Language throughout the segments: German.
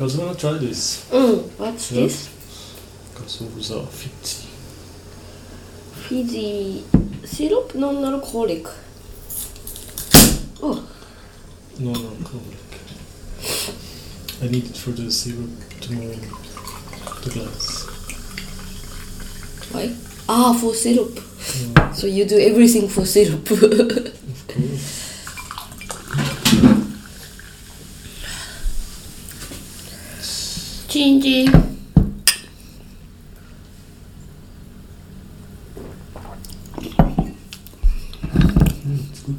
Also wanna try this? What's this? Cassava Fizzy. Fizzy syrup, non-alcoholic. Oh. Non-alcoholic. I need it for the syrup tomorrow. The glass. Why? For syrup. Yeah. So you do everything for syrup. Of course. Gingy. It's good.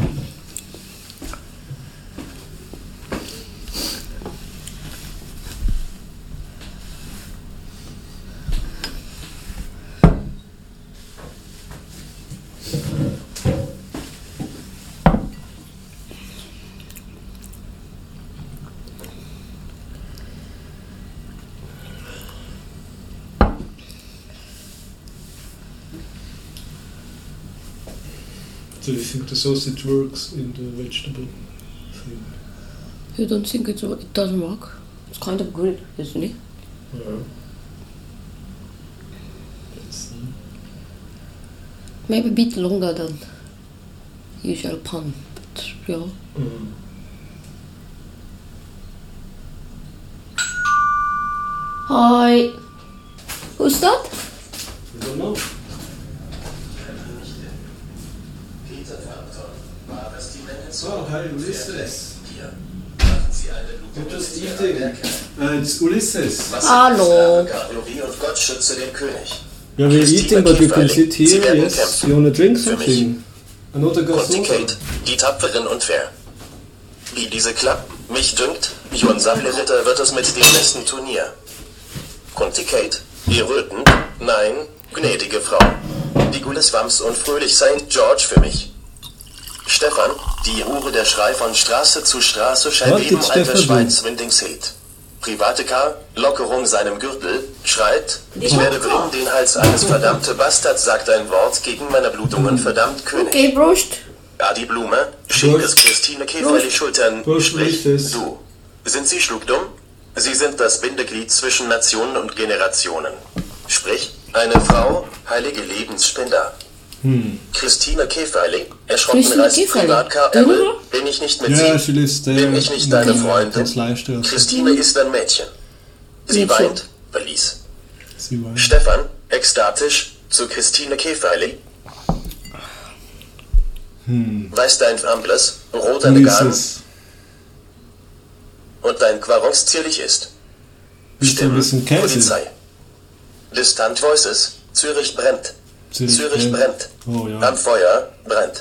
So you think the sausage works in the vegetable thing? You don't think it doesn't work? It's kind of good, isn't it? Yeah. Let's see. Maybe a bit longer than usual pan, but yeah. Hi. Who's that? I don't know. Oh, hi Ulysses. You're just eating. It's Ulysses. Hallo. Yeah, we're eating, but you can sit here. Yes. You wanna drink something? Another Conticate, die Tapferen und fair. Wie diese klappt, mich dünkt, Jon Ritter wird es mit dem besten Turnier. Conticate, ihr wütend, nein, gnädige Frau. Die Gulleswams und fröhlich St. George für mich. Stefan, die Hure der Schrei von Straße zu Straße scheint eben alter Schweinswindingsheet. Private Car, Lockerung seinem Gürtel, schreit, ich werde bringen den Hals eines verdammte Bastard, sagt ein Wort gegen meine Blutungen, verdammt König. Okay, Prost. Adi Blume, schickes Christine Käferli Schultern, sprich, du. Sind Sie schluckdumm? Sie sind das Bindeglied zwischen Nationen und Generationen. Sprich, eine Frau, heilige Lebensspender. Christine Käferli, erschrocken reißt Privatcar Ärmel, bin ich nicht mit Sie, bin ich nicht deine Freundin. Christine ist ein Mädchen. Sie weint, verließ. Stefan, ekstatisch, zu Christine Käferli. Weiß dein Frambles, roter Garn und dein Quarons zierlich ist. Stimmen, Polizei. Distant Voices, Zürich brennt. Zürich brennt. Oh, ja. Am Feuer brennt.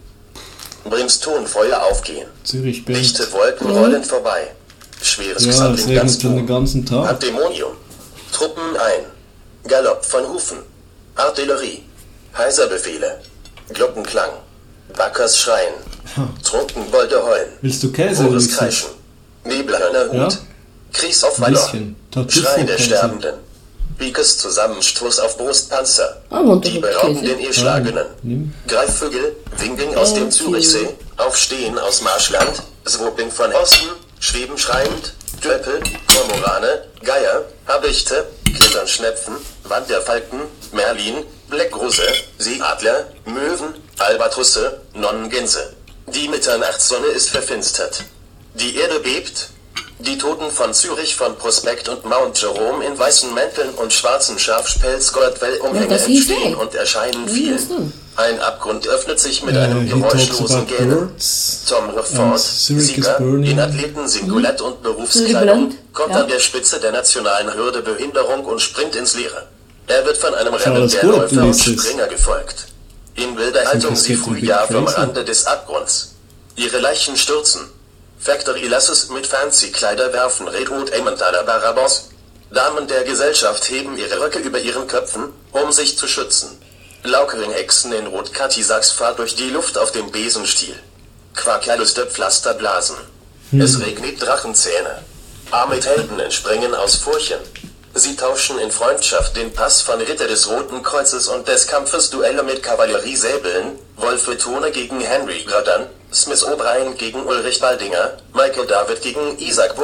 Brimstonfeuer aufgehen. Zürich brennt. Lichte Wolken rollen vorbei. Schweres Ja, es regnet schon den ganzen Tag. Pandemonium. Truppen ein. Galopp von Hufen. Artillerie. Heiserbefehle. Glockenklang. Backers schreien. Trunkenbolde heulen. Willst du Käse? Hores kreischen. Nebelhörner Hut. Ja? Kries auf Ein Wallor. bisschen. Schrei der Sterbenden. Biekes Zusammenstoß auf Brustpanzer. Die berauben den Erschlagenen. Greifvögel, Winking aus dem Zürichsee, Aufstehen aus Marschland, Swooping von Osten, Schweben schreiend, Döppel, Kormorane, Geier, Habichte, Klettern Schnepfen, Wanderfalken, Merlin, Bleckgruse, Seeadler, Möwen, Albatrusse, Nonnengänse. Die Mitternachtssonne ist verfinstert. Die Erde bebt. Die Toten von Zürich von Prospekt und Mount Jerome in weißen Mänteln und schwarzen Schafspelz-Goldwellumhänge entstehen und erscheinen vielen. Ein Abgrund öffnet sich mit einem geräuschlosen Gähnen. Tom Rufford, Sieger, in Athleten Singulett und Berufskleidung, kommt an der Spitze der nationalen Hürde Behinderung und springt ins Leere. Er wird von einem Rennen der Läufer und Springer gefolgt. In wilder Haltung sie Frühjahr vom Rande des Abgrunds. Ihre Leichen stürzen. Factory Lasses mit Fancy-Kleider werfen Redwood Emmentaler Barabas. Damen der Gesellschaft heben ihre Röcke über ihren Köpfen, um sich zu schützen. Laukering-Echsen in Rot-Katisaks fahrt durch die Luft auf dem Besenstiel. Quakerlüste Pflaster blasen. Es regnet Drachenzähne. Armid-Helden entspringen aus Furchen. Sie tauschen in Freundschaft den Pass von Ritter des Roten Kreuzes und des Kampfes Duelle mit Kavalleriesäbeln, Wolfe Tone gegen Henry Gradan, Smith O'Brien gegen Ulrich Baldinger, Michael David gegen Isaac Wood,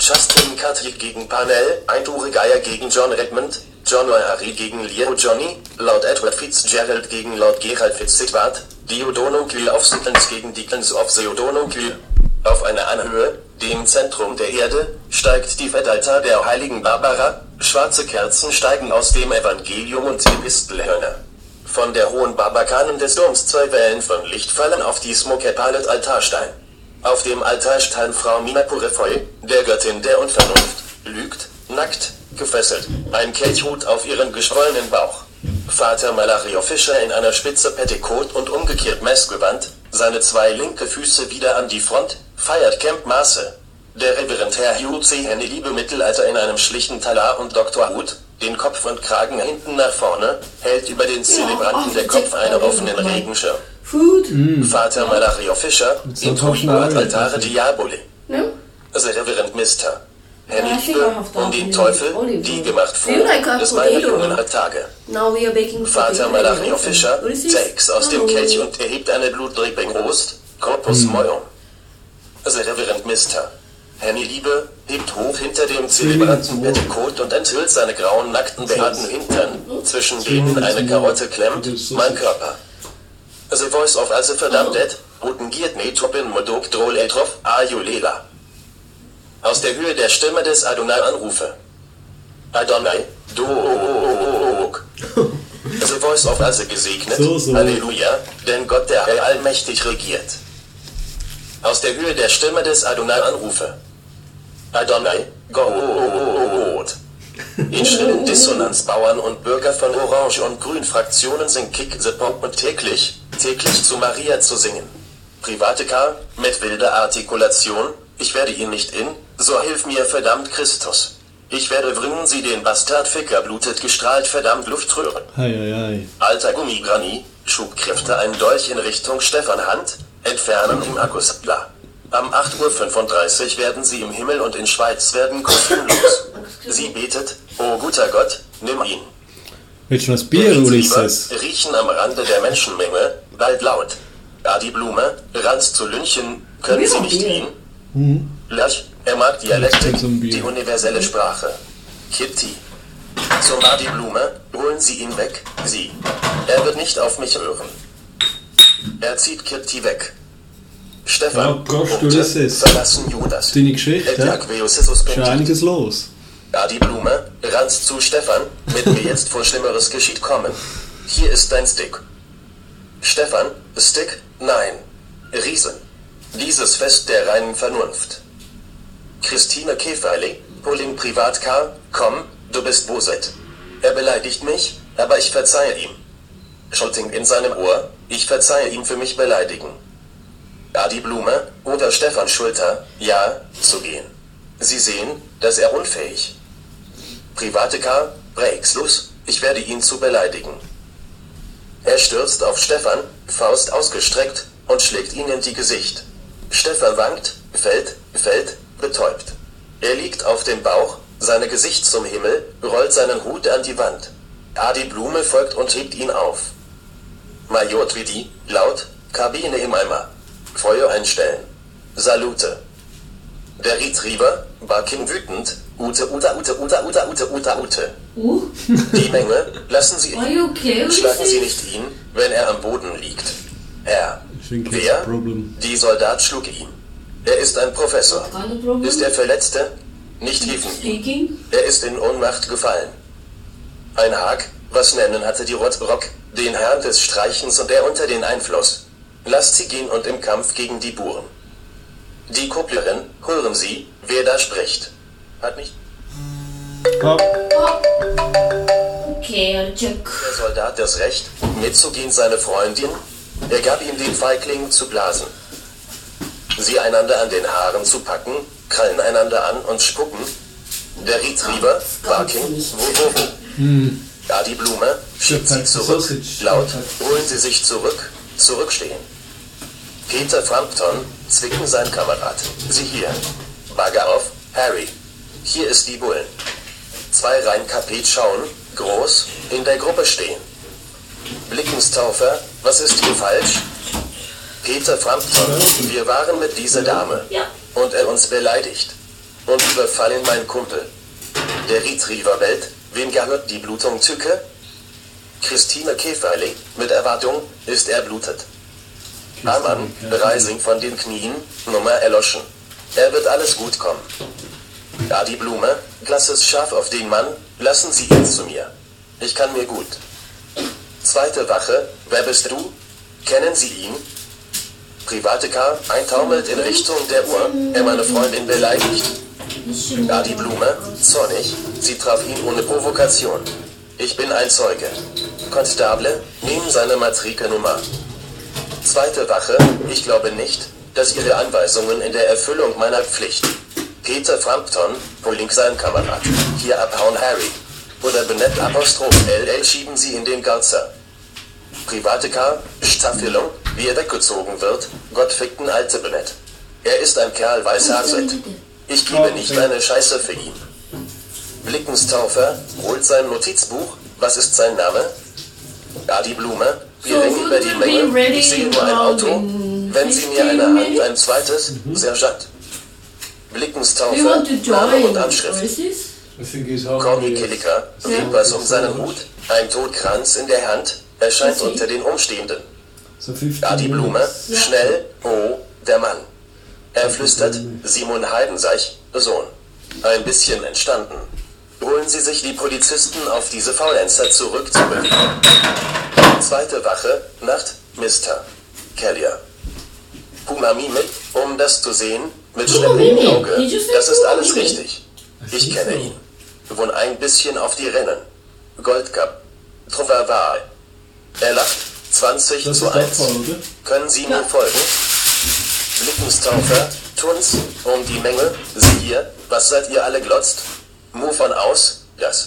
Justin Cartwright gegen Parnell, ein Ture Geyer gegen John Redmond, John O'Hara gegen Leo Johnny, Lord Edward Fitzgerald gegen Lord Gerald Fitzedward, Diodonuncle of Sutlands gegen Deacons of Theodonuncle. Auf einer Anhöhe, dem Zentrum der Erde, steigt die Fettaltar der heiligen Barbara, schwarze Kerzen steigen aus dem Evangelium und Epistelhörner. Von der hohen Barbakanen des Doms 2 Wellen von Licht fallen auf die Smokepalet Altarstein. Auf dem Altarstein Frau Mina Purefoy, der Göttin der Unvernunft, lügt, nackt, gefesselt, ein Kelchhut auf ihren geschwollenen Bauch. Vater Malario Fischer in einer spitze Petticoat und umgekehrt Messgewand, seine 2 linke Füße wieder an die Front, feiert Camp Maße. Der Reverend Herr Hugh C. Henny Liebe Mittelalter in einem schlichten Talar und Doktorhut, den Kopf und Kragen hinten nach vorne, hält über den Zelebranten der Kopf einen offenen Regenschirm. Vater Malario Fischer, Introit Altare Diaboli. The Reverend Mr. Henny Liebe, um den Teufel, die gemacht vor, des meiner Jungen hat Tage. Vater Malario Fischer, takes aus dem Kelch und erhebt eine Blutdripping Rost, Corpus Moium. The Reverend Mr. Henny Liebe hebt hoch hinter dem Zelebranten Petticoat und enthüllt seine grauen, nackten, behaarten Hintern, zwischen denen eine Karotte klemmt, mein Körper. The Voice of Ase verdammt Ed, Roten Giert Metropin Modok Drol Etrof, Ajulela. Aus der Höhe der Stimme des Adonai anrufe. Adonai, Dog. The Voice of Ase gesegnet, Halleluja, denn Gott der Heil allmächtig regiert. Aus der Höhe der Stimme des Adonai anrufe. Adonai, Gott. In schrillen Dissonanz Bauern und Bürger von Orange- und Grün-Fraktionen singen Kick the Pop und täglich zu Maria zu singen. Private Car, mit wilder Artikulation, ich werde ihn nicht in, so hilf mir verdammt Christus. Ich werde wringen sie den Bastardficker blutet gestrahlt verdammt Luftröhren. Alter Gummigrani, Schubkräfte ein Dolch in Richtung Stefan Hand, entfernen im Akkusbla. Am 8:35 Uhr werden sie im Himmel und in Schweiz werden kostenlos. Sie betet, oh guter Gott, nimm ihn. Willst du das Bier, Ulysses? Riechen am Rande der Menschenmenge, bald laut. Die Blume, ranzt zu Lünchen, können sie nicht ihn? Lach, er mag Dialektik, die universelle Sprache. Kitty. Zum die Blume, holen Sie ihn weg, sie. Er wird nicht auf mich hören. Er zieht Kitty weg. Stefan, verlassen Judas. Deine Geschichte, ist einiges los. Die Blume, ranzt zu Stefan, mit mir jetzt vor Schlimmeres geschieht kommen. Hier ist dein Stick. Stefan, Stick, nein. Riesen. Dieses Fest der reinen Vernunft. Christine Käferli, Pulling Privatcar, komm, du bist Boset. Er beleidigt mich, aber ich verzeihe ihm. Schulting in seinem Ohr, ich verzeihe ihm für mich beleidigen. Die Blume, oder Stefan Schulter, ja, zu gehen. Sie sehen, dass er unfähig. Private Car, Breaks los, ich werde ihn zu beleidigen. Er stürzt auf Stefan, Faust ausgestreckt, und schlägt ihn in die Gesicht. Stefan wankt, fällt, betäubt. Er liegt auf dem Bauch, sein Gesicht zum Himmel, rollt seinen Hut an die Wand. Die Blume folgt und hebt ihn auf. Major Tweedy, laut, Kabine im Eimer. Feuer einstellen. Salute. Der Retriever, Barking wütend, Ute. Die Menge, lassen Sie ihn. Schlagen Sie nicht ihn, wenn er am Boden liegt. Wer? Die Soldat schlug ihn. Er ist ein Professor. Ist der Verletzte? Nicht helfen ihm. Er ist in Ohnmacht gefallen. Ein Hag, was nennen hatte die Rotrock, den Herrn des Streichens und er unter den Einfluss. Lasst sie gehen und im Kampf gegen die Buren. Die Kupplerin, hören Sie, wer da spricht. Hat nicht... Okay, check. Der Soldat das Recht, mitzugehen seine Freundin, er gab ihm den Feigling zu blasen. Sie einander an den Haaren zu packen, krallen einander an und spucken. Der Retriever, Barking, Die Blume, schiebt sie zurück, laut, holen Sie sich zurück, zurückstehen. Peter Frampton, zwicken sein Kamerad. Sie hier. Bagger auf, Harry. Hier ist die Bullen. 2 Reihen Kapet schauen, groß, in der Gruppe stehen. Blickenstaufer, was ist hier falsch? Peter Frampton, wir waren mit dieser Dame. Und er uns beleidigt. und überfallen meinen Kumpel. Der Retriever bellt, wem gehört die Blutung Tücke? Christine Käferli, mit Erwartung, ist erblutet. Amann, Reising von den Knien, Nummer erloschen. Er wird alles gut kommen. Adi Blume, Glasses scharf auf den Mann, lassen Sie ihn zu mir. Ich kann mir gut. Zweite Wache, wer bist du? Kennen Sie ihn? Private Car, eintaumelt in Richtung der Uhr, er meine Freundin beleidigt. Adi Blume, zornig, sie traf ihn ohne Provokation. Ich bin ein Zeuge. Konstable, nehmen seine Matrikelnummer. Zweite Wache, ich glaube nicht, dass Ihre Anweisungen in der Erfüllung meiner Pflicht. Peter Frampton, Pulling sein Kamerad. Hier abhauen Harry. Oder Benett Apostroph LL schieben Sie in den Garzer. Private Car, Staffelung, wie er weggezogen wird, Gott fickten alte Benett. Er ist ein Kerl Weißhaset. Ich gebe nicht eine Scheiße für ihn. Blickenstaufer, holt sein Notizbuch, was ist sein Name? Adi Blume, wir ringen über die Menge, ich sehe nur ein Auto, wenn Sie mir eine Hand, ein zweites, Sergeant. Blickenstaufer, Name und Anschrift. Corny Killiker, etwas um seinen Hut, ein Todkranz in der Hand, erscheint unter den Umstehenden. Adi Blume, schnell, oh, der Mann. Er flüstert, Simon Heidenseich, Sohn. Ein bisschen entstanden. Holen Sie sich die Polizisten auf diese Faulenzer zurück zu bewegen. Zweite Wache, Nacht, Mr. Kellier. Pumami mit, um das zu sehen, mit schleppendem Auge. Das ist alles richtig. Ich kenne ihn. Wohn ein bisschen auf die Rennen. Goldcup. Trovavar. Er lacht, 20 zu 1. Können Sie mir folgen? Blickenstaufer, Tunz, um die Menge, Sie hier, was seid ihr alle glotzt? Move von aus, das.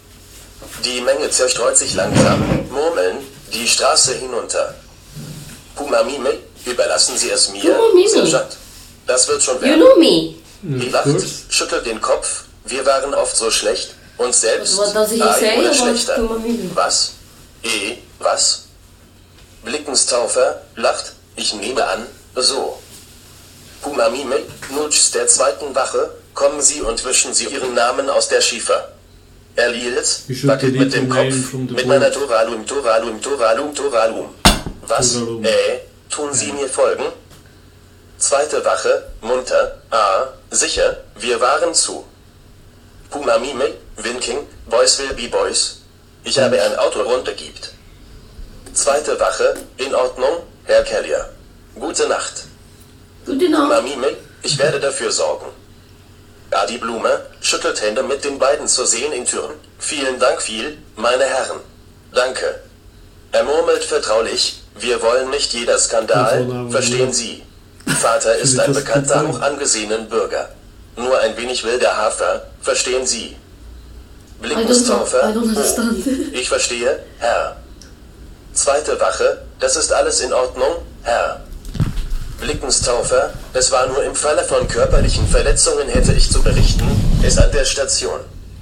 Die Menge zerstreut sich langsam, murmeln, die Straße hinunter. Pumamime, überlassen Sie es mir, Sergeant. Das wird schon werden. Die lacht, schüttelt den Kopf, wir waren oft so schlecht, uns selbst, oder schlechter. Was? Was? Blickenstaufer, lacht, ich nehme an, so. Pumamime, Nutschs der zweiten Wache, kommen Sie und wischen Sie Ihren Namen aus der Schiefer. Erliels, wackelt mit dem Kopf, mit meiner Toralum. Was? Tun Sie mir folgen? Zweite Wache, munter, sicher, wir waren zu. Pumamime, Winking, Boys will be Boys. Ich habe ein Auto runtergibt. Zweite Wache, in Ordnung, Herr Kellier. Gute Nacht. Gute Nacht. Pumamime, ich werde dafür sorgen. Adi Blume schüttelt Hände mit den beiden zu sehen in Türen. Vielen Dank viel, meine Herren. Danke. Er murmelt vertraulich, wir wollen nicht jeder Skandal, verstehen Sie. Vater ist ein bekannter, hoch angesehenen Bürger. Nur ein wenig wilder Hafer, verstehen Sie. Blickenstaufer, ich verstehe, Herr. Zweite Wache, das ist alles in Ordnung, Herr. Blickenstaufer, es war nur im Falle von körperlichen Verletzungen hätte ich zu berichten, ist an der Station.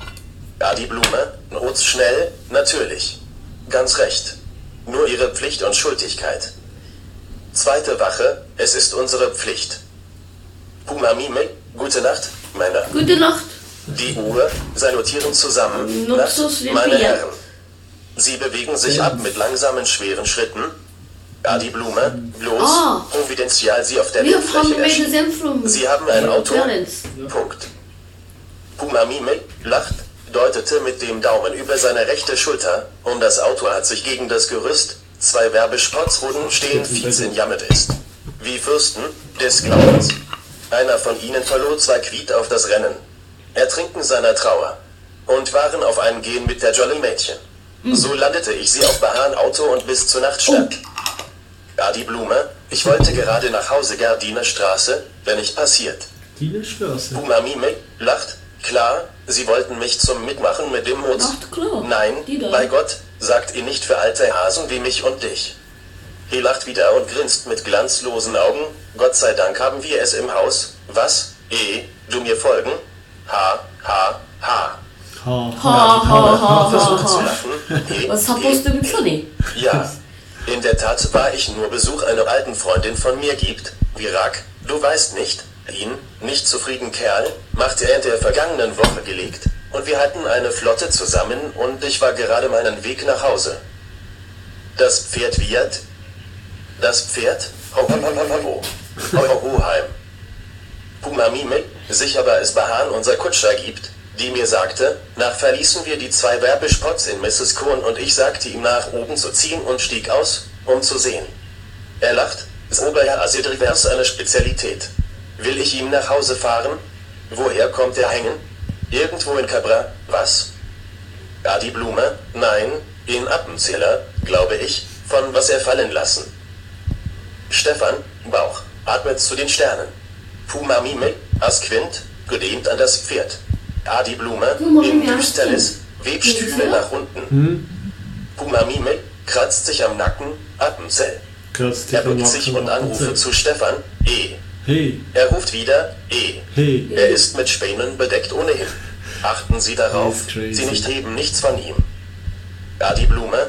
Adi Blume, Not schnell, natürlich. Ganz recht. Nur Ihre Pflicht und Schuldigkeit. Zweite Wache, es ist unsere Pflicht. Pumamime, gute Nacht, Männer. Gute Nacht. Die Uhr, salutieren zusammen, Nacht, meine Herren. Sie bewegen sich ab mit langsamen, schweren Schritten. Adi Blume, bloß, providential Sie auf der Bildfläche erschienen. Sie haben ein Auto, Punkt. Pumamime, lacht, deutete mit dem Daumen über seine rechte Schulter, das Auto hat sich gegen das Gerüst, 2 Werbespots wurden stehen, fies in Jammet ist. Wie Fürsten, des Glaubens. Einer von ihnen verlor 2 Quiet auf das Rennen. Ertrinken seiner Trauer. Und waren auf einem Gehen mit der Jolly Mädchen. So landete ich sie auf Bahan Auto und bis zur Nachtstadt. Adi Blume, ich wollte gerade nach Hause Gardiner Straße, wenn ich passiert. Pumamime, lacht, klar, Sie wollten mich zum Mitmachen mit dem Mut. Nein, bei Gott, sagt ihr nicht für alte Hasen wie mich und dich. He lacht wieder und grinst mit glanzlosen Augen, Gott sei Dank haben wir es im Haus, was, du mir folgen? Ha. Versucht zu lachen. Was supposed to be funny? Ja, in der Tat war ich nur Besuch einer alten Freundin von mir gibt, Virak, du weißt nicht, Ihn, nicht zufrieden Kerl, machte er in der vergangenen Woche gelegt, und wir hatten eine Flotte zusammen und ich war gerade meinen Weg nach Hause. Das Pferd wiehert. Das Pferd? Hoheim. Pumamime, sich aber es Bahan unser Kutscher gibt, die mir sagte, nach verließen wir die 2 Werbespots in Mrs. Cohn und ich sagte ihm nach oben zu ziehen und stieg aus, um zu sehen. Er lacht, Oberherr Asidrivers eine Spezialität. Will ich ihm nach Hause fahren? Woher kommt er hängen? Irgendwo in Cabra, was? Die Blume, nein, in Appenzeller, glaube ich, von was er fallen lassen. Stefan, Bauch, atmet zu den Sternen. Pumamime, Asquint, gedehnt an das Pferd. Die Blume, in Düsternis, Webstühle nach unten. Pumamime, kratzt sich am Nacken, Appenzell. Er bückt sich und Anrufe zu Stefan, Hey. Er ruft wieder, Hey. Er ist mit Spänen bedeckt ohnehin. Achten Sie darauf, Sie nicht heben nichts von ihm. Die Blume,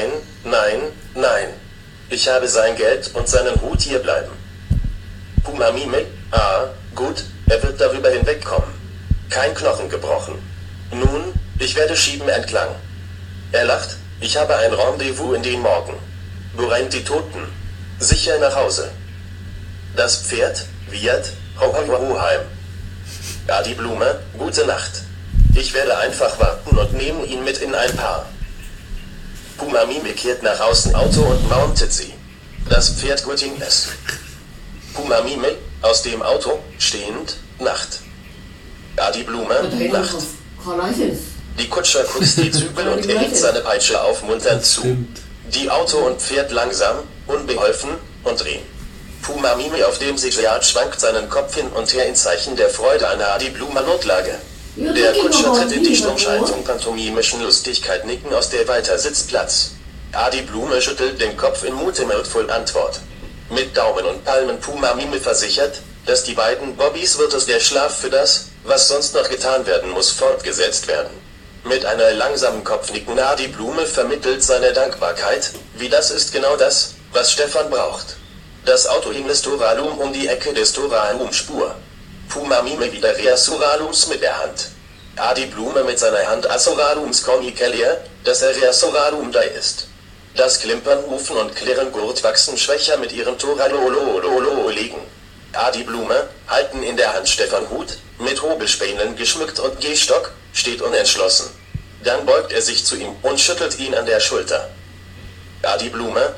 nein. Ich habe sein Geld und seinen Hut hier bleiben. Pumamime, gut, er wird darüber hinwegkommen. Kein Knochen gebrochen. Nun, ich werde schieben entlang. Er lacht, ich habe ein Rendezvous in den Morgen. Worein die Toten? Sicher nach Hause. Das Pferd, wiehert, Hoheim. Die Blume, gute Nacht. Ich werde einfach warten und nehme ihn mit in ein Paar. Pumamime kehrt nach außen Auto und mountet sie. Das Pferd Gutting es. Pumamime, aus dem Auto, stehend, Nacht. Die Blume, Nacht. Die Kutscher putzt die Zügel und er hebt seine Peitsche aufmunternd zu. Die Auto und Pferd langsam, unbeholfen, und drehen. Pumamime auf dem Sitzpferd schwankt seinen Kopf hin und her in Zeichen der Freude an die Blume Notlage. Der Kutscher tritt in die Stummschaltung pantomimischen Lustigkeit nicken aus der Weitersitz Die Blume schüttelt den Kopf in mutemachtvoll Antwort. Mit Daumen und Palmen Pumamime versichert, dass die beiden Bobbys wird es der Schlaf für das, was sonst noch getan werden muss, fortgesetzt werden. Mit einer langsamen Kopfnicken die Blume vermittelt seine Dankbarkeit, wie das ist genau das, was Stefan braucht. Das Auto hing des Toralum um die Ecke des Toralum-Spur. Pumamime wieder Reasuralums mit der Hand. Die Blume mit seiner Hand Asuralums Cornicelia, dass er Reasuralum da ist. Das Klimpern, Rufen und Klirren Gurt wachsen schwächer mit ihrem Toralololololo liegen. Die Blume, halten in der Hand Stefan Hut, mit Hobelspänen geschmückt und Gehstock, steht unentschlossen. Dann beugt er sich zu ihm und schüttelt ihn an der Schulter. Die Blume,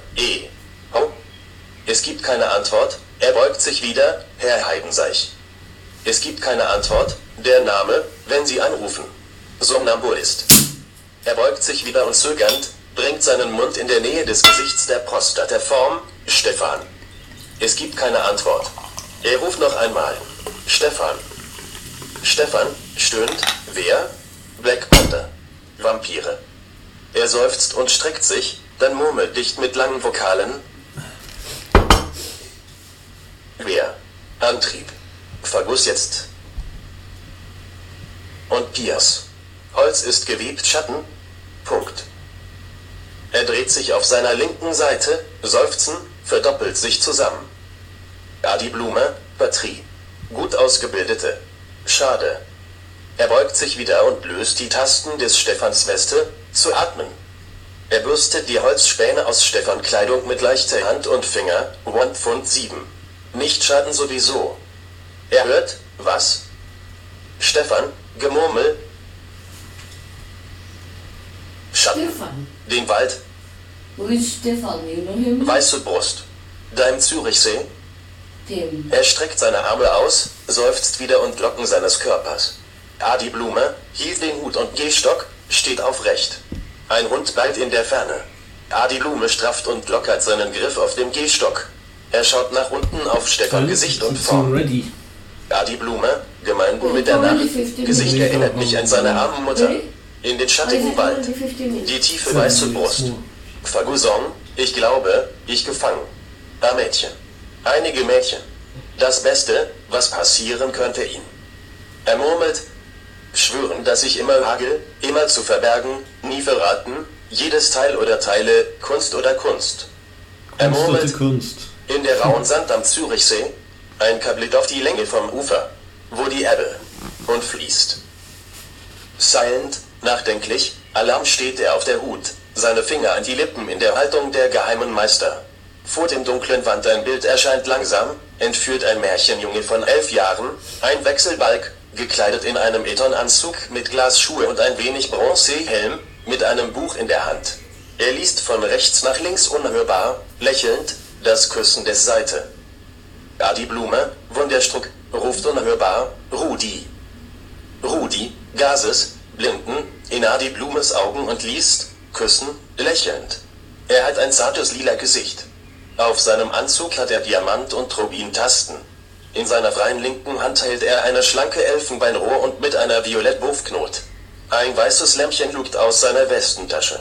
Es gibt keine Antwort, er beugt sich wieder, Herr Heidenseich. Es gibt keine Antwort, der Name, wenn Sie anrufen. Somnambulist. Er beugt sich wieder und zögernd, bringt seinen Mund in der Nähe des Gesichts der Prostataform, Stefan. Es gibt keine Antwort. Er ruft noch einmal. Stefan. Stefan, stöhnt, wer? Black Panther. Vampire. Er seufzt und streckt sich, dann murmelt dicht mit langen Vokalen. Wer? Antrieb. Verguss jetzt. Und Piers. Holz ist gewebt, Schatten. Punkt. Er dreht sich auf seiner linken Seite, seufzen, verdoppelt sich zusammen. Die Blume, Patrie. Gut ausgebildete. Schade. Er beugt sich wieder und löst die Tasten des Stefans Weste, zu atmen. Er bürstet die Holzspäne aus Stefan Kleidung mit leichter Hand und Finger, 1,7 Pfund. Nicht schaden sowieso. Er hört, was? Stefan, Gemurmel. Schatten. Stefan. Den Wald. Wo ist Stefan? You know him? Weiße Brust. Da im Zürichsee. Dem. Er streckt seine Arme aus, seufzt wieder und Locken seines Körpers. Die Blume, hielt den Hut und Gehstock, steht aufrecht. Ein Hund bellt in der Ferne. Die Blume strafft und lockert seinen Griff auf dem Gehstock. Er schaut nach unten auf Stefan Gesicht und Form. Die Blume, gemein mit der Nacht, Gesicht erinnert mich an seine arme Mutter. In den schattigen Wald. Die tiefe weiße Brust. Fagusson, ich glaube, ich gefangen. Mädchen. Einige Mädchen. Das Beste, was passieren könnte ihm. Er murmelt, schwören, dass ich immer hagel, immer zu verbergen, nie verraten, jedes Teil oder Teile, Kunst oder Kunst. Er murmelt, in der rauen Sand am Zürichsee, ein Kablet auf die Länge vom Ufer, wo die Ebbe und fließt. Silent, nachdenklich, Alarm steht er auf der Hut, seine Finger an die Lippen in der Haltung der geheimen Meister. Vor dem dunklen Wand ein Bild erscheint langsam, entführt ein Märchenjunge von 11 Jahren, ein Wechselbalg, gekleidet in einem Etonanzug mit Glasschuhe und ein wenig Bronzehelm, mit einem Buch in der Hand. Er liest von rechts nach links unhörbar, lächelnd, das Küssen des Seite. Adi Blume, Wunderstruck, ruft unhörbar, Rudi. Rudi, Gases, Blinden, in Adi Blumes Augen und liest, küssen, lächelnd. Er hat ein zartes lila Gesicht. Auf seinem Anzug hat er Diamant- und Rubintasten. In seiner freien linken Hand hält er eine schlanke Elfenbeinrohr und mit einer Violett-Buffknot. Ein weißes Lämpchen lugt aus seiner Westentasche.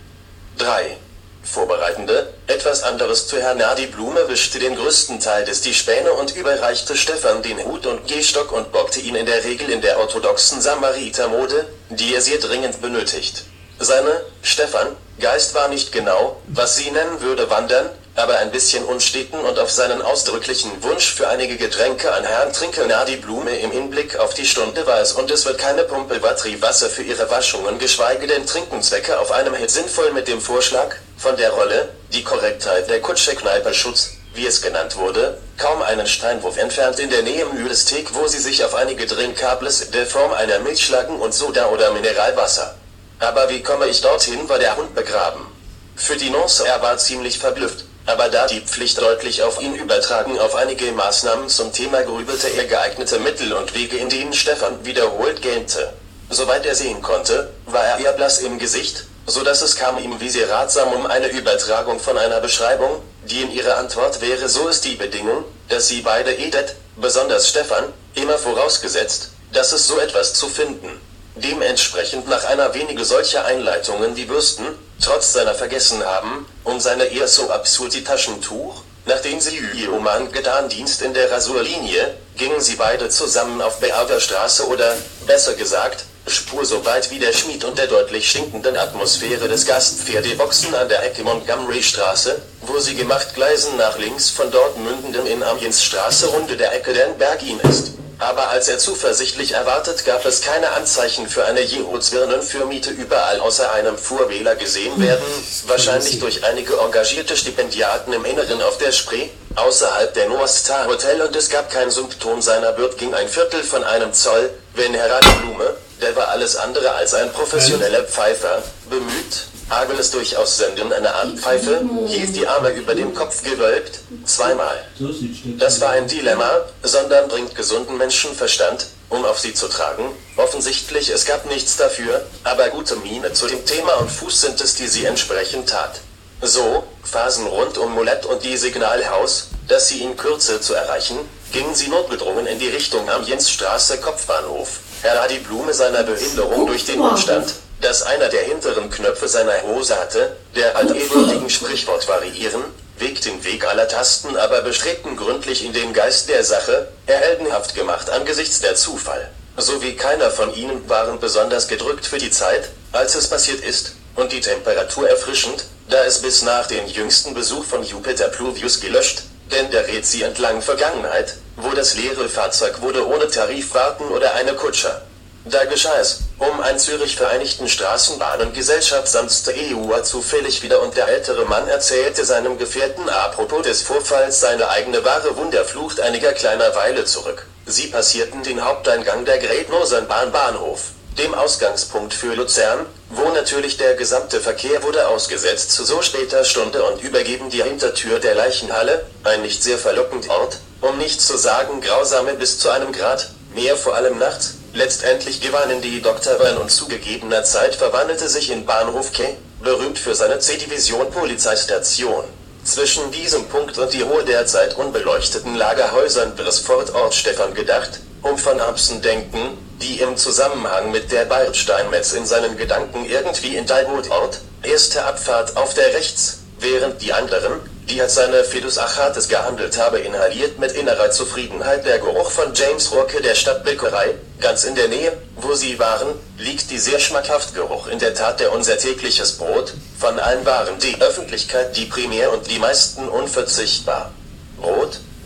3. Vorbereitende, etwas anderes zu Herrn Adi Blume wischte den größten Teil des die Späne und überreichte Stefan den Hut und Gehstock und bockte ihn in der Regel in der orthodoxen Samaritermode, die er sehr dringend benötigt. Seine, Stefan, Geist war nicht genau, was sie nennen würde wandern, aber ein bisschen unsteten und auf seinen ausdrücklichen Wunsch für einige Getränke an Herrn Trinkeln Adi Blume im Hinblick auf die Stunde war es und es wird keine Pumpe Wasser für ihre Waschungen geschweige denn Trinkenzwecke auf einem Hit sinnvoll mit dem Vorschlag, von der Rolle, die Korrektheit der Kutsche-Kneiperschutz, wie es genannt wurde, kaum einen Steinwurf entfernt in der Nähe Mühlesteak, wo sie sich auf einige Drinkkables der Form einer Milch schlagen und Soda oder Mineralwasser. Aber wie komme ich dorthin, war der Hund begraben. Für die Nonce er war ziemlich verblüfft, aber da die Pflicht deutlich auf ihn übertragen auf einige Maßnahmen zum Thema grübelte er geeignete Mittel und Wege, in denen Stefan wiederholt gähnte. Soweit er sehen konnte, war er eher blass im Gesicht, so dass es kam ihm wie sehr ratsam um eine Übertragung von einer Beschreibung, die in ihrer Antwort wäre: so ist die Bedingung, dass sie beide edet, besonders Stefan, immer vorausgesetzt, dass es so etwas zu finden. Dementsprechend nach einer wenige solcher Einleitungen die Bürsten, trotz seiner vergessen haben, um seine eher so absurd die Taschentuch, nachdem sie Jüoman getan Dienst in der Rasurlinie, gingen sie beide zusammen auf Beaver Straße oder, besser gesagt, Spur so weit wie der Schmied und der deutlich stinkenden Atmosphäre des Gastpferdeboxen an der Ecke Montgomery Straße, wo sie gemacht Gleisen nach links von dort mündendem in Amiensstraße Runde der Ecke den Bergin ist. Aber als er zuversichtlich erwartet, gab es keine Anzeichen für eine Jehotswirnen für Miete überall außer einem Fuhrwähler gesehen werden, wahrscheinlich durch einige engagierte Stipendiaten im Inneren auf der Spree, außerhalb der North Star Hotel, und es gab kein Symptom seiner Bürd ging ein Viertel von einem Zoll, wenn Herr Adi Blume, der war alles andere als ein professioneller Pfeifer, bemüht, Agnes durchaus senden eine Art Pfeife, hielt die Arme über dem Kopf gewölbt, zweimal. Das war ein Dilemma, sondern bringt gesunden Menschenverstand, um auf sie zu tragen. Offensichtlich es gab nichts dafür, aber gute Miene zu dem Thema und Fuß sind es, die sie entsprechend tat. So, Phasen rund um Molet und die Signalhaus, dass sie in Kürze zu erreichen, gingen sie notgedrungen in die Richtung Amiensstraße Kopfbahnhof. Herr Adi Blume seiner Behinderung durch den Umstand, dass einer der hinteren Knöpfe seiner Hose hatte, der altehrwürdigen Sprichwort variieren, Weg den Weg aller Tasten, aber bestrebten gründlich in den Geist der Sache, heldenhaft gemacht angesichts der Zufall. So wie keiner von ihnen waren besonders gedrückt für die Zeit, als es passiert ist, und die Temperatur erfrischend, da es bis nach dem jüngsten Besuch von Jupiter Pluvius gelöscht, denn der rät sie entlang Vergangenheit, wo das leere Fahrzeug wurde ohne Tarif warten oder eine Kutscher. Da geschah es, um ein Zürich Vereinigten Straßenbahnengesellschaft sanfte EUA zufällig wieder, und der ältere Mann erzählte seinem Gefährten apropos des Vorfalls seine eigene wahre Wunderflucht einiger kleiner Weile zurück. Sie passierten den Haupteingang der Great Northern Bahnhof, dem Ausgangspunkt für Luzern, wo natürlich der gesamte Verkehr wurde ausgesetzt zu so später Stunde, und übergeben die Hintertür der Leichenhalle, ein nicht sehr verlockend Ort, um nicht zu sagen grausame bis zu einem Grad, mehr vor allem nachts. Letztendlich gewannen die Doktoren und zugegebener Zeit verwandelte sich in Bahnhof K, berühmt für seine C-Division Polizeistation. Zwischen diesem Punkt und die hohe derzeit unbeleuchteten Lagerhäusern Bresford Ort Stefan gedacht, um von Absen denken, die im Zusammenhang mit der Bardsteinmetz in seinen Gedanken irgendwie in Dalwood Ort, erste Abfahrt auf der rechts, während die anderen, die als seine Fidus Achates gehandelt habe, inhaliert mit innerer Zufriedenheit der Geruch von James Rourke der Stadtbäckerei. Ganz in der Nähe, wo sie waren, liegt die sehr schmackhaft Geruch in der Tat der unser tägliches Brot, von allen waren die Öffentlichkeit die primär und die meisten unverzichtbar. Brot,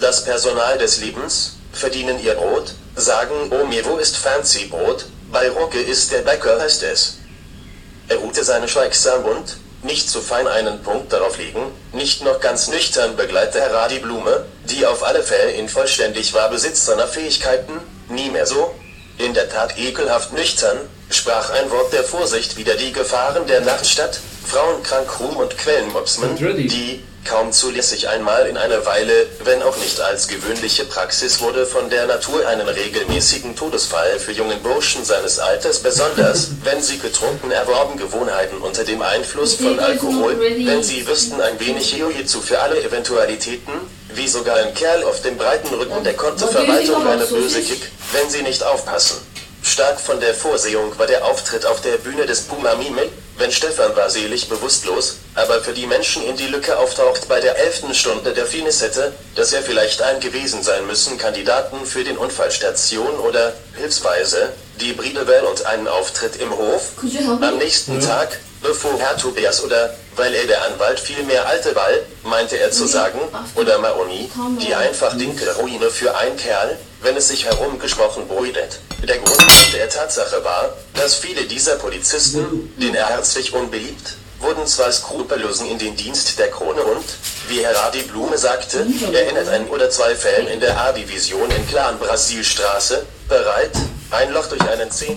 das Personal des Lebens, verdienen ihr Brot, sagen, oh mir, wo ist fancy Brot, bei Rucke ist der Bäcker, heißt es. Er ruhte seine schweigsam und, nicht zu fein einen Punkt darauf legen, nicht noch ganz nüchtern begleitete Herr Radi Blume, die auf alle Fälle in vollständig war Besitz seiner Fähigkeiten, nie mehr so, in der Tat ekelhaft nüchtern, sprach ein Wort der Vorsicht wider die Gefahren der Nachtstadt, Frauenkrank, Ruhm und Quellenmopsmen, die, kaum zulässig einmal in einer Weile, wenn auch nicht als gewöhnliche Praxis wurde, von der Natur einen regelmäßigen Todesfall für jungen Burschen seines Alters, besonders, wenn sie getrunken erworben Gewohnheiten unter dem Einfluss von Alkohol, wenn sie wüssten ein wenig Jiu-Jitsu für alle Eventualitäten, wie sogar ein Kerl auf dem breiten Rücken der Kontoverwaltung eine böse Kick, wenn sie nicht aufpassen. Stark von der Vorsehung war der Auftritt auf der Bühne des Puma Mime, wenn Stefan war selig bewusstlos, aber für die Menschen in die Lücke auftaucht bei der 11. Stunde der Finis hätte, dass er vielleicht ein gewesen sein müssen, Kandidaten für den Unfallstation oder, hilfsweise, die Bridewell und einen Auftritt im Hof. Am nächsten Tag, bevor Herr Tobias oder, weil er der Anwalt vielmehr alte Ball, meinte er zu sagen, oder Maoni, die einfach dinke Ruine für ein Kerl, wenn es sich herumgesprochen brüdet. Der Grund der Tatsache war, dass viele dieser Polizisten, den er herzlich unbeliebt, wurden zwar Skrupellosen in den Dienst der Krone und, wie Herr Radi Blume sagte, erinnert ein oder zwei Fällen in der A-Division in Clan Brasilstraße, bereit, ein Loch durch einen 10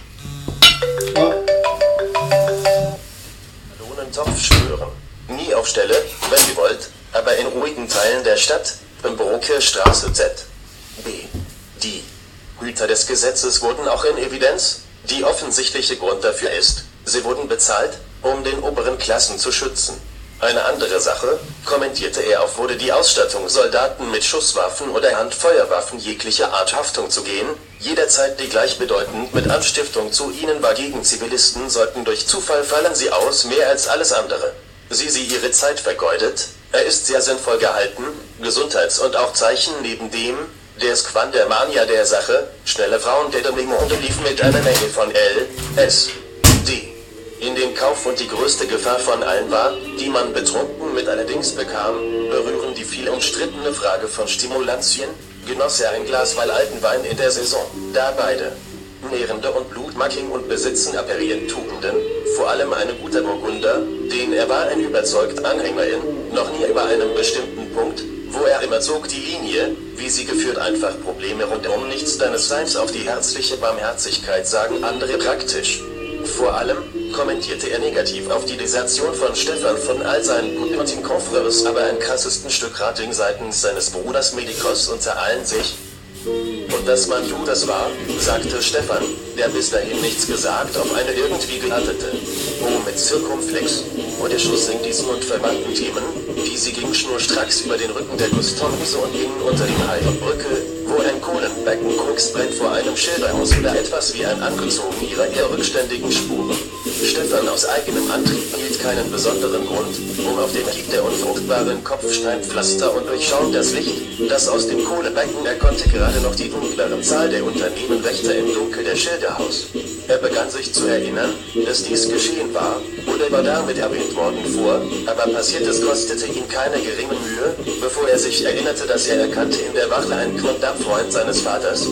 Topf schwören. Nie auf Stelle, wenn ihr wollt, aber in ruhigen Teilen der Stadt, Pembroke Straße Z. B. Die Hüter des Gesetzes wurden auch in Evidenz, die offensichtliche Grund dafür ist, sie wurden bezahlt, um den oberen Klassen zu schützen. Eine andere Sache, kommentierte er auf, wurde die Ausstattung Soldaten mit Schusswaffen oder Handfeuerwaffen jeglicher Art Haftung zu gehen, jederzeit die gleichbedeutend mit Anstiftung zu ihnen war gegen Zivilisten sollten durch Zufall fallen sie aus mehr als alles andere. Sie ihre Zeit vergeudet, er ist sehr sinnvoll gehalten, Gesundheits- und auch Zeichen neben dem, der Squan der Mania der Sache, schnelle Frauen der Domingo lief mit einer Menge von L.S.D. in den Kauf und die größte Gefahr von allen war, die man betrunken mit allerdings bekam, berühren die viel umstrittene Frage von Stimulantien, genoss er ein Glas alten Wein in der Saison, da beide nährende und Blutmacking und besitzen appellierend Tugenden, vor allem eine gute Burgunder, den er war ein überzeugt Anhängerin, noch nie über einem bestimmten Punkt, wo er immer zog die Linie, wie sie geführt einfach Probleme rundum nichts deines Seins auf die herzliche Barmherzigkeit sagen andere praktisch. Vor allem, kommentierte er negativ auf die Desertion von Stefan von all seinen guten Confrères, aber ein krassesten Stück Rating seitens seines Bruders Medikos unter allen sich. Und dass man Judas war, sagte Stefan, der bis dahin nichts gesagt auf eine irgendwie gelattete. Oh, mit Zirkumflex. Und der Schuss in diesen und verwandten Themen, wie sie ging schnurstracks über den Rücken der Gustonhose und gingen unter die Heidelbrücke, wo ein Kohlenbecken Koksbrett vor einem Schilderhaus oder etwas wie ein angezogen ihrer eher rückständigen Spuren. Stefan aus eigenem Antrieb hielt keinen besonderen Grund, um auf dem Kiek der unfruchtbaren Kopfsteinpflaster und durchschaut das Licht, das aus dem Kohlebecken, er konnte gerade noch die dunklere Zahl der Unternehmenwächter im Dunkel der Schilderhaus. Er begann sich zu erinnern, dass dies geschehen war, oder war damit erwähnt worden vor, aber passiertes kostete ihn keine geringe Mühe, bevor er sich erinnerte, dass er erkannte in der Wache einen Freund seines Vaters,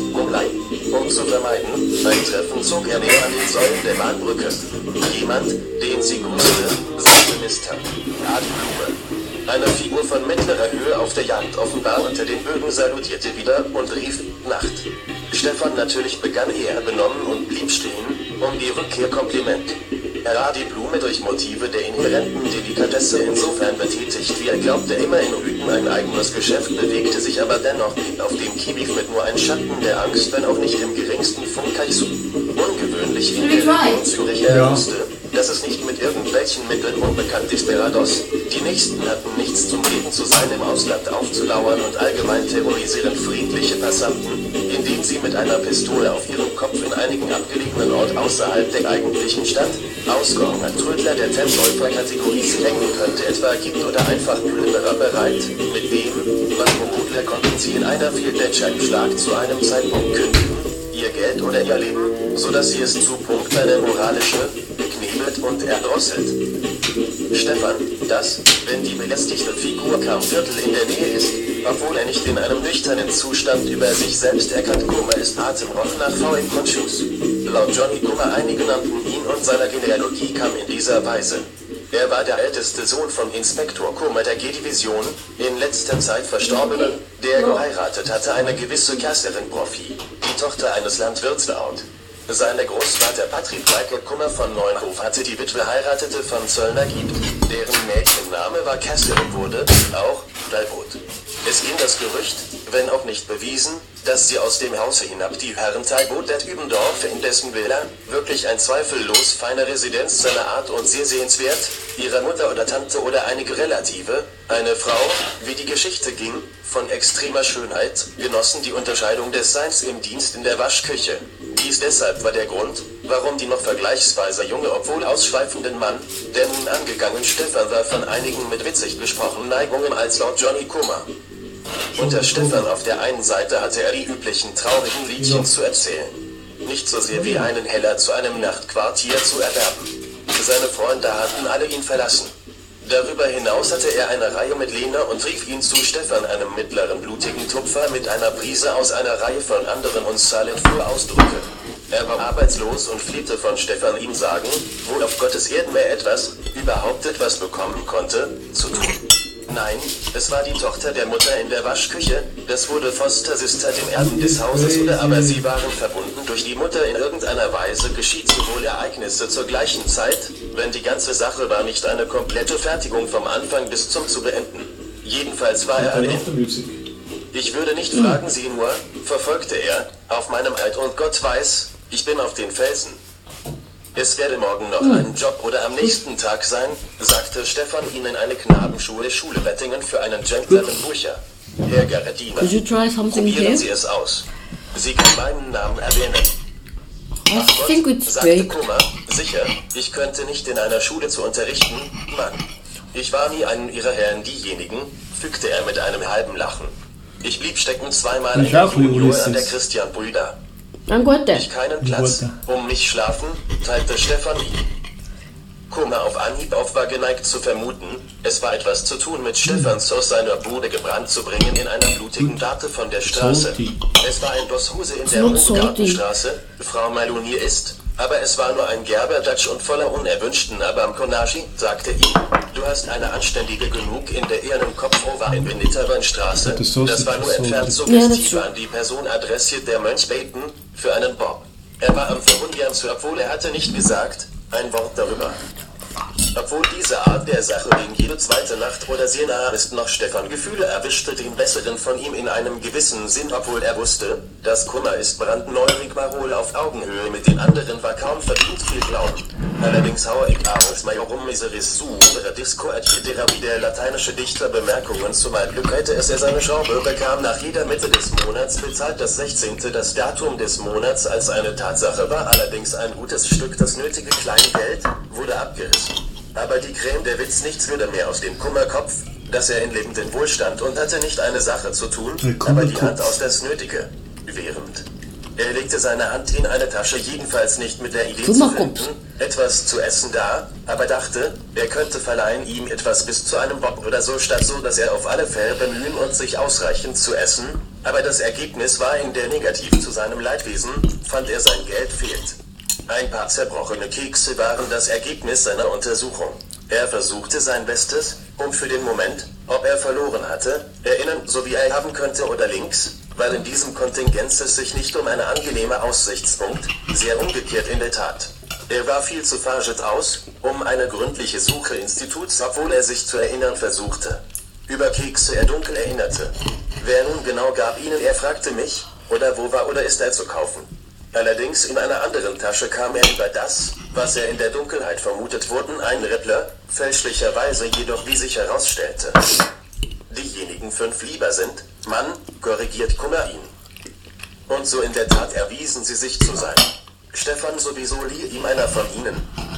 um zu vermeiden, ein Treffen zog er näher an den Säulen der Bahnbrücke. Jemand, den sie grüßte, sagte Mr. Radi Blume. Eine Figur von mittlerer Höhe auf der Jagd offenbar unter den Bögen salutierte wieder und rief, Nacht. Stefan natürlich begann eher benommen und blieb stehen, um die Rückkehr Kompliment. Herr Radi Blume durch Motive der inhärenten Delikatesse insofern betätigt, wie er glaubte immer in Rügen ein eigenes Geschäft, bewegte sich aber dennoch auf dem Kiewif mit nur ein Schatten der Angst, wenn auch nicht im geringsten Funkeis. Ungewöhnlich in der Region Zürich wusste, dass es nicht mit irgendwelchen Mitteln unbekannt ist. Desperados, die Nächsten hatten nichts zum Leben zu sein, im Ausland aufzulauern und allgemein terrorisieren friedliche Passanten, indem sie mit einer Pistole auf ihrem Kopf in einigen abgelegenen Ort außerhalb der eigentlichen Stadt, ausgehungert Trödler der Tennsäufer-Kategorie sie hängen könnte, etwa gibt oder einfach Plünderer bereit, mit dem, was Vermutler konnten sie in einer Vieldetschein-Schlag zu einem Zeitpunkt kündigen, ihr Geld oder ihr Leben, sodass sie es zu Punkt eine moralische, geknebelt, verurteilt und erdrosselt. Stefan, das, wenn die belästigte Figur kaum Viertel in der Nähe ist, obwohl er nicht in einem nüchternen Zustand über sich selbst erkannt, Kummer ist Atemroch nach V.M. Conscious. Laut Johnny Kummer, einige nannten ihn und seiner Genealogie kam in dieser Weise. Er war der älteste Sohn von Inspektor Kummer der G-Division, in letzter Zeit verstorbenen, der geheiratet hatte eine gewisse Catherine Profi, die Tochter eines Landwirts laut. Sein Großvater Patrick Michael Kummer von Neunhof hatte die Witwe heiratete von Zöllner Gibt, deren Mädchenname war Catherine, wurde auch Dalbot. Es ging das Gerücht, wenn auch nicht bewiesen, dass sie aus dem Hause hinab die Herren Talbot der Übendorf, in dessen Villa, wirklich ein zweifellos feine Residenz seiner Art und sehr sehenswert, ihrer Mutter oder Tante oder einige Relative, eine Frau, wie die Geschichte ging, von extremer Schönheit, genossen die Unterscheidung des Seins im Dienst in der Waschküche. Dies deshalb war der Grund, warum die noch vergleichsweise junge, obwohl ausschweifenden Mann, der nun angegangen Stefan war, von einigen mit witzig gesprochenen Neigungen als Lord Johnny Kummer. Unter Stefan auf der einen Seite hatte er die üblichen traurigen Liedchen zu erzählen. Nicht so sehr wie einen Heller zu einem Nachtquartier zu erwerben. Seine Freunde hatten alle ihn verlassen. Darüber hinaus hatte er eine Reihe mit Lena und rief ihn zu Stefan, einem mittleren blutigen Tupfer mit einer Prise aus einer Reihe von anderen und Silent-Fuhr-Ausdrücke. Er war arbeitslos und flehte von Stefan, ihm sagen, wohl auf Gottes Erden mehr etwas, überhaupt etwas bekommen konnte, zu tun. Nein, es war die Tochter der Mutter in der Waschküche, das wurde Foster Sister dem Erben des Hauses oder aber sie waren verbunden durch die Mutter in irgendeiner Weise, geschieht sowohl Ereignisse zur gleichen Zeit, wenn die ganze Sache war nicht eine komplette Fertigung vom Anfang bis zum zu beenden. Jedenfalls war er eine. Ich würde nicht fragen, Sie nur, verfolgte er, auf meinem Eid und Gott weiß, ich bin auf den Felsen. Es werde morgen noch ein Job oder am nächsten Tag sein, sagte Stefan ihnen eine Knabenschule Schule Wettingen für einen Gentleman Bucher. Herr Gardiner, probieren Sie es aus. Sie kann meinen Namen erwähnen. Ach Gott, sagte Kummer, sicher, ich könnte nicht in einer Schule zu unterrichten, Mann. Ich war nie einen Ihrer Herren diejenigen, fügte er mit einem halben Lachen. Ich blieb stecken zweimal in der Junior an der Christian Bulda. Ich keinen Platz, mich schlafen, teilte Stefan ihm. Kummer auf Anhieb auf war geneigt zu vermuten, es war etwas zu tun mit Stefans aus seiner Bude gebrannt zu bringen in einer blutigen Date von der Straße. Es war ein Doshuse in der Hochgartenstraße, Frau Malonier ist, aber es war nur ein Gerberdatsch und voller unerwünschten Abamkonashi, sagte ihm. Du hast eine anständige genug in der ehernen Kopfover in Benitterweinstraße, das war nur entfernt suggestiv an die Person adressiert der Mönch Baton, für einen Bob. Er war am Verwundern zu, obwohl er hatte nicht gesagt, ein Wort darüber. Obwohl diese Art der Sache gegen jede zweite Nacht oder sehr nahe ist, noch Stefan Gefühle erwischte den Besseren von ihm in einem gewissen Sinn, obwohl er wusste, dass Kummer ist brandneurig war wohl auf Augenhöhe mit den anderen, war kaum verdient viel Glauben. Allerdings haue ich aus majorum miseris suere disco etc. wie der lateinische Dichter Bemerkungen, zumal Glück hätte es, er seine Schraube bekam nach jeder Mitte des Monats bezahlt, das 16. das Datum des Monats als eine Tatsache war, allerdings ein gutes Stück, das nötige Kleingeld wurde abgerissen. Aber die Creme der Witz, nichts würde mehr aus dem Kummerkopf, dass er in lebenden Wohlstand und hatte nicht eine Sache zu tun, aber die Hand aus das Nötige, während. Er legte seine Hand in eine Tasche, jedenfalls nicht mit der Idee zu finden, etwas zu essen da, aber dachte, er könnte verleihen ihm etwas bis zu einem Bob oder so, statt so, dass er auf alle Fälle bemühen und sich ausreichend zu essen, aber das Ergebnis war in der negativ zu seinem Leidwesen, fand er sein Geld fehlt. Ein paar zerbrochene Kekse waren das Ergebnis seiner Untersuchung. Er versuchte sein Bestes, für den Moment, ob er verloren hatte, erinnern, so wie er haben könnte oder links, weil in diesem Kontingent es sich nicht um eine angenehme Aussichtspunkt, sehr umgekehrt in der Tat. Er war viel zu verget aus, eine gründliche Suche Instituts, obwohl er sich zu erinnern versuchte. Über Kekse er dunkel erinnerte. Wer nun genau gab ihnen, er fragte mich, oder wo war oder ist er zu kaufen. Allerdings in einer anderen Tasche kam er über das, was er in der Dunkelheit vermutet wurden, ein Rippler, fälschlicherweise jedoch wie sich herausstellte. Diejenigen 5 lieber sind, Mann, korrigiert Kummer ihn. Und so in der Tat erwiesen sie sich zu sein. Stefan sowieso lieh ihm einer von ihnen.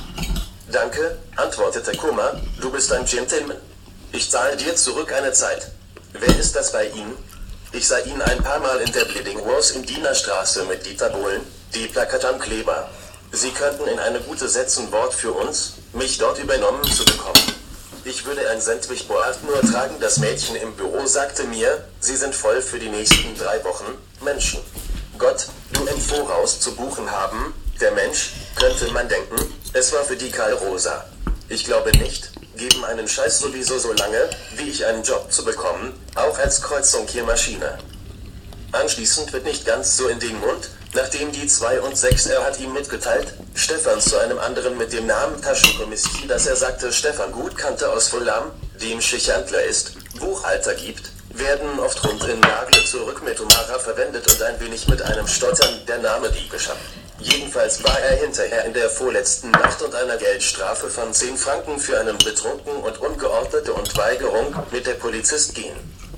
Danke, antwortete Kummer, du bist ein Gentleman. Ich zahle dir zurück eine Zeit. Wer ist das bei Ihnen? Ich sah ihn ein paar Mal in der Bleeding Rose in Dienerstraße mit Dieter Bohlen, die Plakatenkleber. Sie könnten in eine gute setzen Wort für uns, mich dort übernommen zu bekommen. Ich würde ein Sandwich-Board nur tragen. Das Mädchen im Büro sagte mir, sie sind voll für die nächsten 3 Wochen, Menschen. Gott, du im Voraus zu buchen haben, der Mensch, könnte man denken, es war für die Karl Rosa. Ich glaube nicht, geben einen Scheiß sowieso so lange, wie ich einen Job zu bekommen, auch als Kreuzung hier Maschine. Anschließend wird nicht ganz so in den Mund, nachdem die 2 und 6 er hat ihm mitgeteilt, Stefan zu einem anderen mit dem Namen Taschenkomiski, dass er sagte Stefan gut kannte aus Fulham, dem Schichantler ist, Buchhalter gibt, werden oft rund in Nagle zurück mit Omara verwendet und ein wenig mit einem Stottern der Name die geschafft. Jedenfalls war er hinterher in der vorletzten Nacht und einer Geldstrafe von 10 Franken für einen betrunken und ungeordnete und Weigerung mit der Polizist gehen.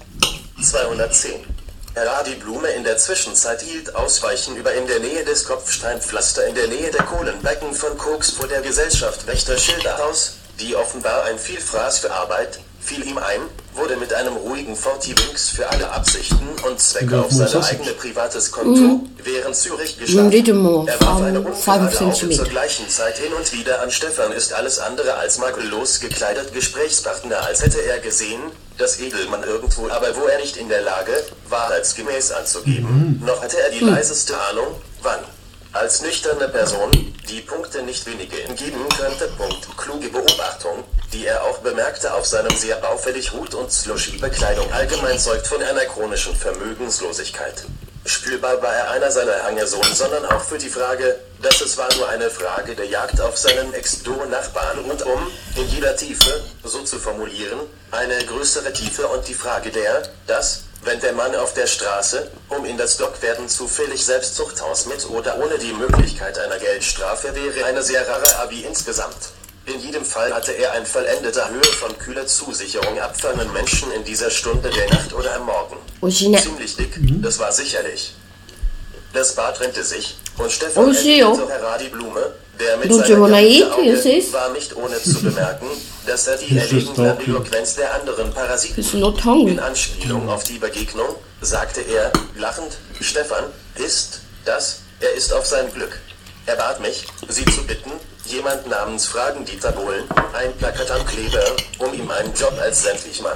210. Radi Blume in der Zwischenzeit hielt Ausweichen über in der Nähe des Kopfsteinpflaster in der Nähe der Kohlenbecken von Koks vor der Gesellschaft Wächter Schilderhaus, die offenbar ein Vielfraß für Arbeit, fiel ihm ein, wurde mit einem ruhigen Fortibinks für alle Absichten und Zwecke auf sein eigenes privates Konto, während Zürich geschlafen. Er warf eine unfallende Auge zur gleichen Zeit hin und wieder an Stefan ist alles andere als makellos gekleidet Gesprächspartner, als hätte er gesehen, dass Edelmann irgendwo, aber wo er nicht in der Lage war, wahrheitsgemäß anzugeben, noch hatte er die leiseste Ahnung, wann. Als nüchterne Person, die Punkte nicht wenige geben könnte. Kluge Beobachtung, die er auch bemerkte auf seinem sehr baufällig Hut und Slushy-Bekleidung allgemein zeugt von einer chronischen Vermögenslosigkeit. Spürbar war er einer seiner Hangesohn, sondern auch für die Frage, dass es war nur eine Frage der Jagd auf seinen Ex-Do-Nachbarn und in jeder Tiefe, so zu formulieren, eine größere Tiefe und die Frage dass, wenn der Mann auf der Straße, in das Dockwerden zufällig Selbstzuchthaus mit oder ohne die Möglichkeit einer Geldstrafe wäre eine sehr rare Abi insgesamt. In jedem Fall hatte er ein vollendeter Höhe von kühler Zusicherung abfangen Menschen in dieser Stunde der Nacht oder am Morgen. Ziemlich dick, das war sicherlich. Das Bad trennte sich und Stefan entdeckte Herr Radi Blume, der mit seiner Auge war nicht ohne zu bemerken, dass er die erlegende Eloquenz der anderen Parasiten in Anspielung auf die Begegnung, sagte er, lachend, Stefan, er ist auf sein Glück. Er bat mich, sie zu bitten, jemand namens Fragen-Dieter Bohlen, ein Plakat am Kleber, ihm einen Job als Sandwichmann.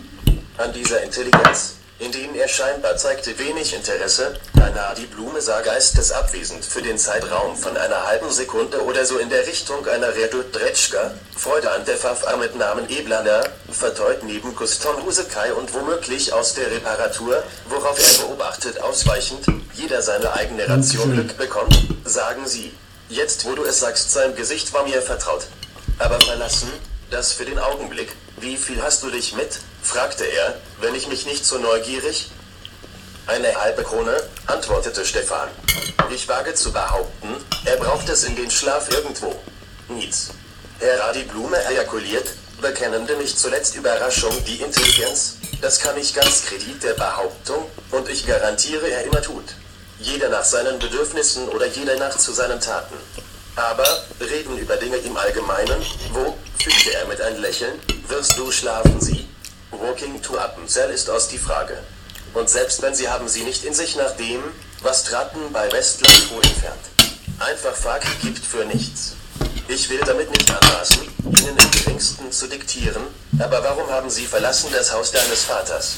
An dieser Intelligenz, in denen er scheinbar zeigte wenig Interesse, Radi Blume sah geistesabwesend für den Zeitraum von einer halben Sekunde oder so in der Richtung einer Redutretschka, Freude an der Pfaffa mit Namen Eblaner, verteut neben Kuston Husekai und womöglich aus der Reparatur, worauf er beobachtet ausweichend, jeder seine eigene Ration Glück bekommt, sagen Sie. Jetzt wo du es sagst, sein Gesicht war mir vertraut. Aber verlassen, das für den Augenblick, wie viel hast du dich mit, fragte er, wenn ich mich nicht so neugierig? Eine halbe Krone, antwortete Stefan. Ich wage zu behaupten, er braucht es in den Schlaf irgendwo. Niets. Herr Radi Blume ejakuliert, bekennende nicht zuletzt Überraschung die Intelligenz, das kann ich ganz Kredit der Behauptung, und ich garantiere er immer tut. Jeder nach seinen Bedürfnissen oder jeder nach zu seinen Taten. Aber, reden über Dinge im Allgemeinen, wo, fügte er mit einem Lächeln, wirst du schlafen Sie? Walking to Appenzell ist aus die Frage. Und selbst wenn sie haben sie nicht in sich nach dem, was Traten bei Westland entfernt. Einfach Fuck gibt für nichts. Ich will damit nicht anmaßen, Ihnen im geringsten zu diktieren, aber warum haben Sie verlassen das Haus deines Vaters?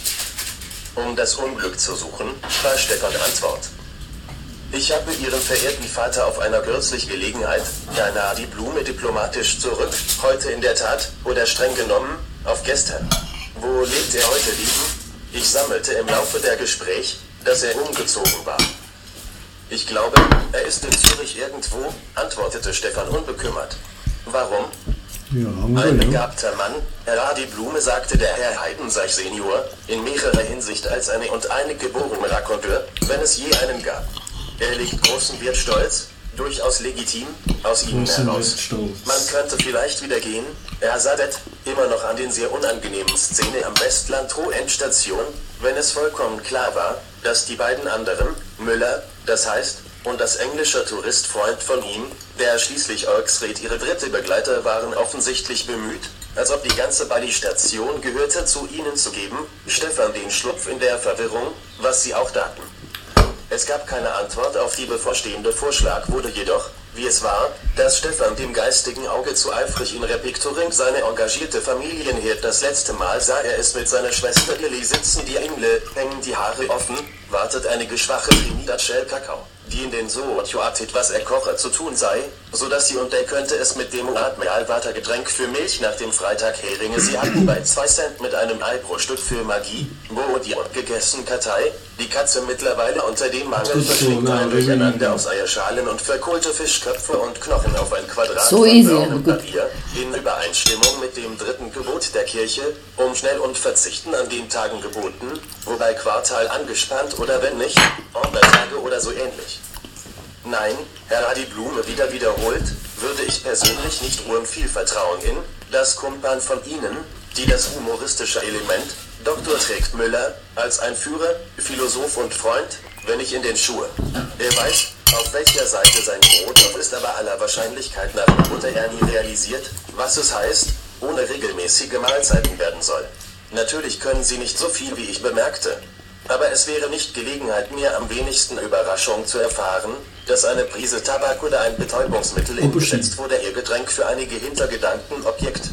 Um das Unglück zu suchen, war Stefan Antwort. Ich habe Ihren verehrten Vater auf einer kürzlich Gelegenheit, Radi Blume diplomatisch zurück, heute in der Tat, oder streng genommen, auf gestern. Wo lebt er heute liegen? Ich sammelte im Laufe der Gespräch, dass er umgezogen war. Ich glaube, er ist in Zürich irgendwo, antwortete Stefan unbekümmert. Warum? Ja, ein begabter Mann, Radi Blume, sagte der Herr Heidenseich Senior, in mehrerer Hinsicht als eine geborene Raconteur, wenn es je einen gab. Er legt großen Wert Stolz, durchaus legitim, aus ihnen heraus. Man könnte vielleicht wieder gehen, er sadet, immer noch an den sehr unangenehmen Szene am Westland-Endstation, wenn es vollkommen klar war, dass die beiden anderen, Müller, das heißt, und das englische Touristfreund von ihm, der schließlich Oxred ihre dritte Begleiter waren, offensichtlich bemüht, als ob die ganze Bali-Station gehörte, zu ihnen zu geben, Stefan den Schlupf in der Verwirrung, was sie auch taten. Es gab keine Antwort auf die bevorstehende Vorschlag, wurde jedoch, wie es war, dass Stefan dem geistigen Auge zu eifrig in Repektoring seine engagierte Familienherd das letzte Mal sah er es mit seiner Schwester Lilly sitzen, die Engle, hängen die Haare offen, wartet einige schwache Trinidad Shell Kakao, die in den Sootioatit, was er koche, zu tun sei, so dass sie und er könnte es mit dem Admiralwatergetränk für Milch nach dem Freitag Heringe, sie hatten bei 2 Cent mit einem Ei pro Stück für Magie, Boodi und gegessen Kartei, die Katze mittlerweile unter dem Mangel verschlingt ein Durcheinander aus Eierschalen und verkohlte Fischköpfe und Knochen auf ein Quadrat so von easy, braunem Papier, in Übereinstimmung mit dem 3. Gebot der Kirche, schnell und verzichten an den Tagen geboten, wobei Quartal angespannt oder wenn nicht, Tage oder so ähnlich. Nein, Herr Adi Blume wiederholt, würde ich persönlich nicht ruhen viel Vertrauen in das Kumpan von Ihnen, die das humoristische Element, Dr. Trägt Müller, als ein Führer, Philosoph und Freund, wenn ich in den Schuhe. Er weiß, auf welcher Seite sein Brot ist, aber aller Wahrscheinlichkeit nach wurde er nie realisiert, was es heißt, ohne regelmäßige Mahlzeiten werden soll. Natürlich können Sie nicht so viel wie ich bemerkte. Aber es wäre nicht Gelegenheit, mir am wenigsten Überraschung zu erfahren, dass eine Prise Tabak oder ein Betäubungsmittel eingesetzt wurde, Ihr Getränk für einige Hintergedanken Objekt.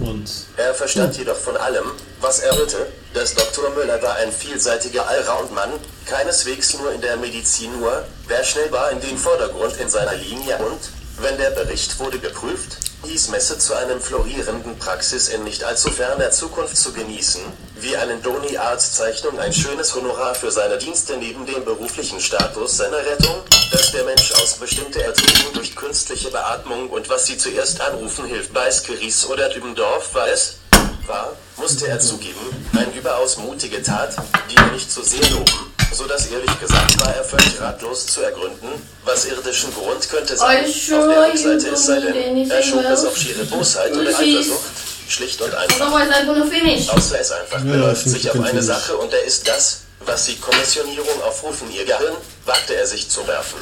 Er verstand jedoch von allem, was er hörte, dass Dr. Müller war ein vielseitiger Allroundmann, keineswegs nur in der Medizin nur, wer schnell war in den Vordergrund in seiner Linie und, wenn der Bericht wurde geprüft, hieß Messe zu einem florierenden Praxis in nicht allzu ferner Zukunft zu genießen, wie einen Doni-Arztzeichnung ein schönes Honorar für seine Dienste neben dem beruflichen Status seiner Rettung, dass der Mensch aus bestimmter Erträgung durch künstliche Beatmung und was sie zuerst anrufen hilft bei Skeris oder Dübendorf war, musste er zugeben, eine überaus mutige Tat, die wir nicht zu sehr loben, so dass ehrlich gesagt war er völlig ratlos zu ergründen, was irdischen Grund könnte sein, auf der Rückseite es sei denn, er schob es auf schiere Bosheit oder Eifersucht, schlicht und einfach. Außer es einfach beläuft sich auf eine Sache und er ist das, was Sie Kommissionierung aufrufen, Ihr Gehirn, wagte er sich zu werfen.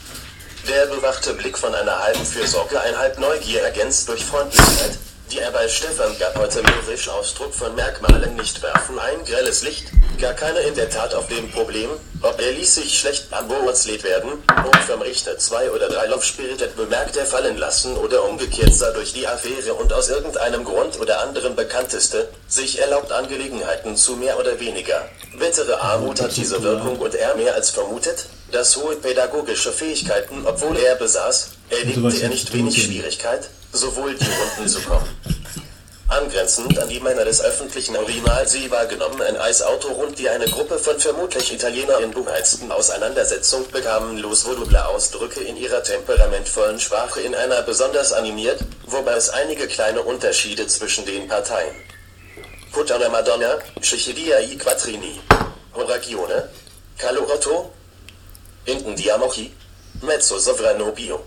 Der bewachte Blick von einer halben Fürsorge, ein halb Neugier ergänzt durch Freundlichkeit, die er bei Stefan gab, heute lyrisch Ausdruck von Merkmalen nicht werfen, ein grelles Licht, gar keine in der Tat auf dem Problem, ob er ließ sich schlecht beurteilt werden, und vom Richter 2 oder 3 Laufspiritet bemerkt er fallen lassen oder umgekehrt sah durch die Affäre und aus irgendeinem Grund oder anderem bekannteste, sich erlaubt Angelegenheiten zu mehr oder weniger. Bittere Armut hat diese Wirkung und er mehr als vermutet, dass hohe pädagogische Fähigkeiten, obwohl er besaß, erlebte er nicht wenig Schwierigkeit, sowohl die Runden zu kommen. Angrenzend an die Männer des öffentlichen Urinals sie wahrgenommen ein Eisauto rund, die eine Gruppe von vermutlich Italienern in beheizten Auseinandersetzung bekamen losvoluble Ausdrücke in ihrer temperamentvollen Sprache in einer besonders animiert, wobei es einige kleine Unterschiede zwischen den Parteien. Puttana Madonna, Sicilia I Quattrini, Horagione, Calorotto, Intendiamochi, Mezzo Sovrano Bio.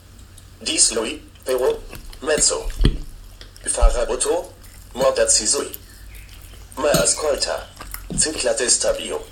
Dies Lui, Pero, Mezzo. Farabotto, Mortazisui. Ma ascolta. Zinclatesta Bio.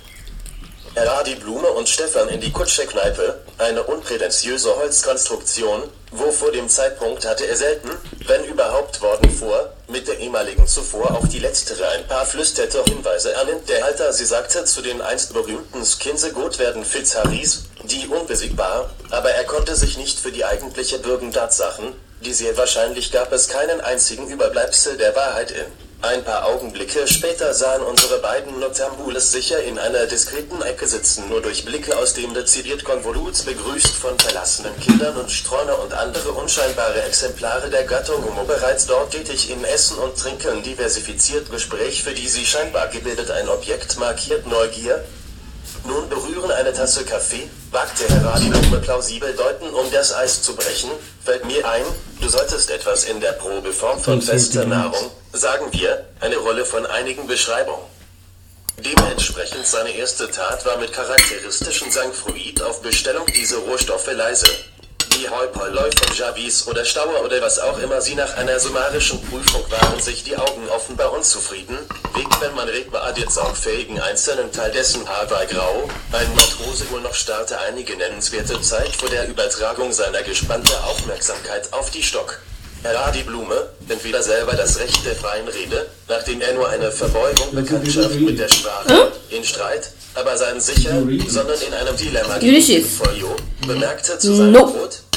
Eradi Blume und Stefan in die Kutschekneipe, eine unprätentiöse Holzkonstruktion, wo vor dem Zeitpunkt hatte er selten, wenn überhaupt worden vor, mit der ehemaligen zuvor auch die letztere ein paar flüsterte Hinweise ernennt der Halter, sie sagte zu den einst berühmten Skinsegut werden Fitzharris, die unbesiegbar, aber er konnte sich nicht für die eigentliche Bürgentatsachen, die sehr wahrscheinlich gab es keinen einzigen Überbleibsel der Wahrheit in. Ein paar Augenblicke später sahen unsere beiden Notambules sicher in einer diskreten Ecke sitzen, nur durch Blicke aus dem dezidiert Konvoluts begrüßt von verlassenen Kindern und Streuner und andere unscheinbare Exemplare der Gattung Homo bereits dort tätig in Essen und Trinken diversifiziert Gespräch, für die sie scheinbar gebildet ein Objekt markiert Neugier. Nun berühren eine Tasse Kaffee, wagte Herr Radiblume plausibel deuten, um das Eis zu brechen, fällt mir ein, du solltest etwas in der Probeform von fester Nahrung, sagen wir, eine Rolle von einigen Beschreibungen. Dementsprechend seine erste Tat war mit charakteristischen Sangfruit auf Bestellung diese Rohstoffe leise. Die Hoi-Polloi von Javis oder Stauer oder was auch immer sie nach einer summarischen Prüfung waren sich die Augen offenbar unzufrieden, wegen wenn man Redbar jetzt saugfähigen einzelnen Teil dessen Haar war grau, ein Matrose wohl noch starrte einige nennenswerte Zeit vor der Übertragung seiner gespannte Aufmerksamkeit auf die Stock. Herr Adi Blume, entweder selber das Recht der freien Rede, nachdem er nur eine Verbeugung Bekanntschaft mit der Sprache, in Streit, aber sein sicher, sondern in einem Dilemma Folio, bemerkte zu seinem Brot,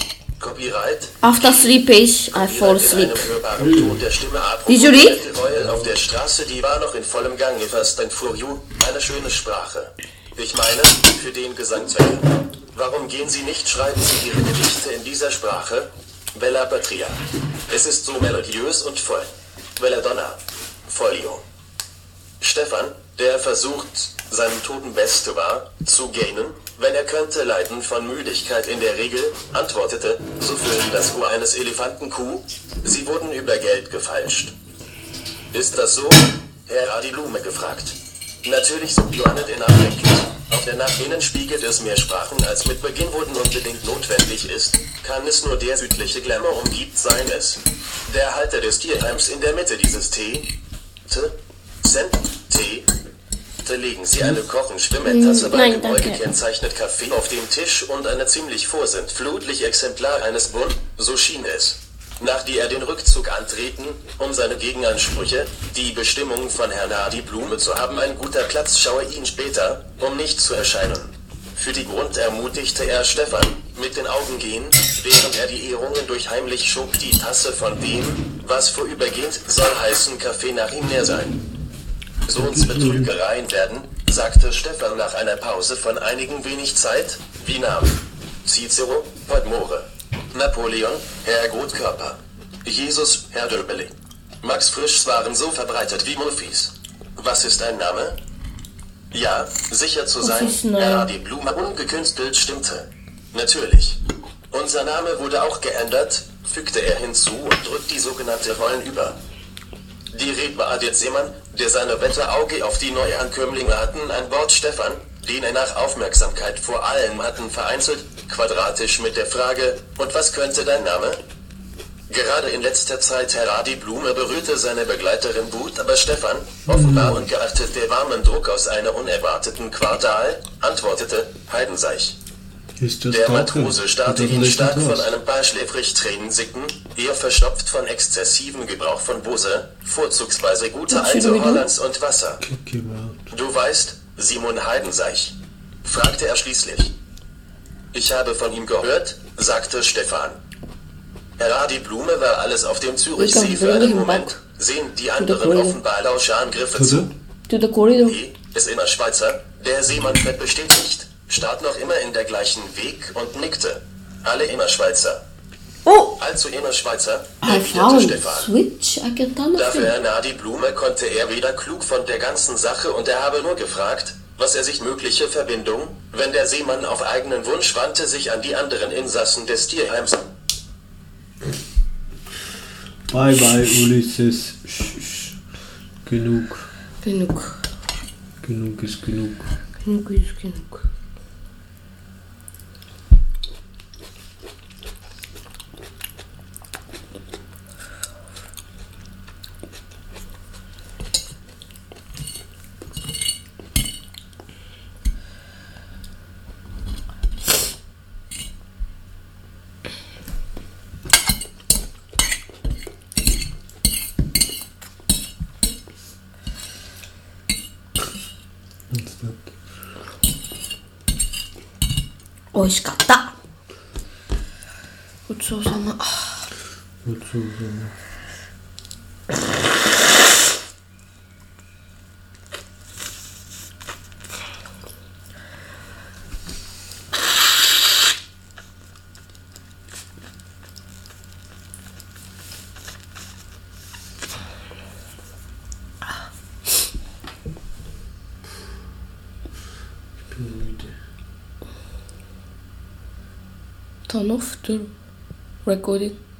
Copyright. After three page, I fall asleep. Did you read? Auf der Straße, die war noch in vollem Gange, fast ein Furio, eine schöne Sprache. Ich meine, für den Gesangzweck. Warum gehen Sie nicht, schreiben Sie Ihre Gedichte in dieser Sprache? Bella Patria. Es ist so melodiös und voll. Belladonna. Folio. Stefan, der versucht, seinem Toten Beste war, zu gähnen, wenn er könnte leiden von Müdigkeit in der Regel, antwortete, so füllen das Ohr eines Elefanten Kuh, sie wurden über Geld gefeilscht. Ist das so? Herr Adi Blume gefragt. Natürlich, so Johannet in nachdenklich. Auf der nach innen spiegelt es mehr Sprachen, als mit Beginn wurden unbedingt notwendig ist, kann es nur der südliche Glamour umgibt sein es. Der Halter des Tierheims in der Mitte dieses T, legen Sie eine Kochen-Schwimmentasse bei Gebäude gekennzeichnet Kaffee auf dem Tisch und eine ziemlich vorsintflutlich Exemplar eines Bun, so schien es. Nachdem er den Rückzug antreten, um seine Gegenansprüche, die Bestimmung von Herrn Adi Blume zu haben, ein guter Platz schaue ihn später, um nicht zu erscheinen. Für die Grund ermutigte er Stefan, mit den Augen gehen, während er die Ehrungen durch heimlich schob die Tasse von dem, was vorübergehend soll heißen Kaffee nach ihm näher sein. Sohnsbetrügereien werden, sagte Stefan nach einer Pause von einigen wenig Zeit, wie Namen. Cicero, Podmore. Napoleon, Herr Grotkörper. Jesus, Herr Döbeli. Max Frischs waren so verbreitet wie Muffis. Was ist ein Name? Ja, sicher zu sein, Herr Adi Blume ungekünstelt stimmte. Natürlich. Unser Name wurde auch geändert, fügte er hinzu und drückt die sogenannte Rollen über. Die Redner Adit Seemann, der seine Wetterauge auf die Neuankömmlinge hatten an Bord Stefan, den er nach Aufmerksamkeit vor allem hatten vereinzelt, quadratisch mit der Frage, und was könnte dein Name? Gerade in letzter Zeit Herr Adi Blume berührte seine Begleiterin But, aber Stefan, offenbar ungeachtet der warmen Druck aus einer unerwarteten Quartal, antwortete, Heidenseich. Der Matrose starrte ihn stark von einem paar schläfrig Tränen sicken, eher verstopft von exzessivem Gebrauch von Bose, vorzugsweise guter alte Hollands und Wasser. Du weißt, Simon Heidenseich? Fragte er schließlich. Ich habe von ihm gehört, sagte Stefan. Herr Adi Blume war alles auf dem Zürichsee für einen Moment, sehen die anderen offenbar lausche Angriffe zu. Ist immer Schweizer, der Seemann bestätigt. Start noch immer in der gleichen Weg und nickte. Alle immer Schweizer. Oh! Also immer Schweizer, erwiderte Stefan. Dafür Herrn Adi Blume konnte er weder klug von der ganzen Sache und er habe nur gefragt, was er sich mögliche Verbindung, wenn der Seemann auf eigenen Wunsch wandte sich an die anderen Insassen des Tierheims. Bye bye Ulysses. Genug. Genug. Genug ist genug. Genug ist genug. Oishikatta. Gochou-sama. Gochou-sama. Turn off the recording.